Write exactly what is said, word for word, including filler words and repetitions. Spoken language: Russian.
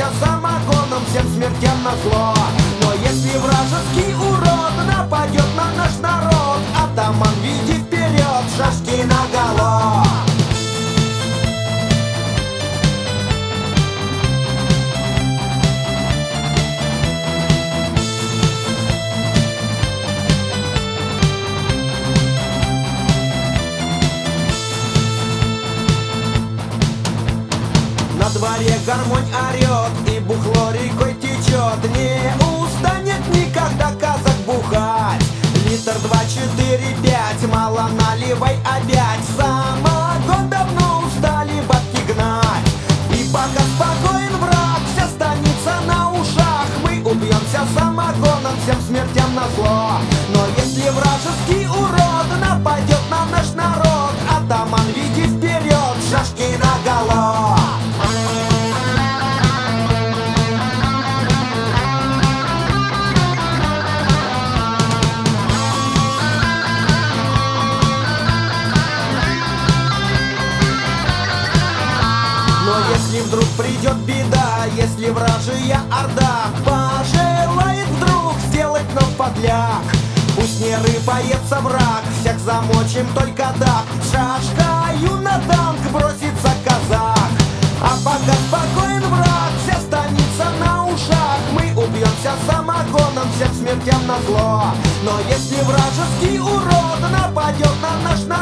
убьемся самогоном, всем смертям назло. Но если вражеский урод нападет на наш народ, атаман, веди вперед, шашки наголо. На дворе гармонь орет и бухло рекой течет. Не устанет никогда казак бухать. Литр два, четыре, пять, мало наливай опять. Самогон давно устали бабки гнать. И пока спокоен враг, вся станица на ушах. Мы убьемся самогоном, всем смертям назло. Но если вражеский урод нападет на наш народ, атаман, веди вперед, шашки наголо. Если вдруг придет беда, если вражья орда пожелает вдруг сделать нам подляк, пусть не рыпается враг, всех замочим только так. Шашкою на танк бросится казак. А пока спокоен враг, вся станица на ушах. Мы убьемся самогоном, всем смертям назло. Но если вражеский урод нападет на наш народ,